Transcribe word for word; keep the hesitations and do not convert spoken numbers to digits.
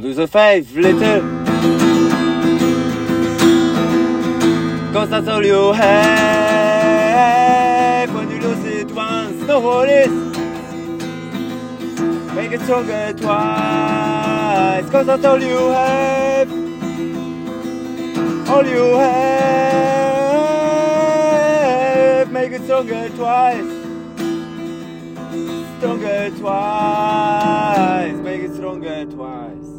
lose a faith little, cause that's all you have. When you lose it once, know what it is. Make it stronger twice, cause that's all you have. All you have. Make it stronger twice. Stronger twice. Make it stronger twice.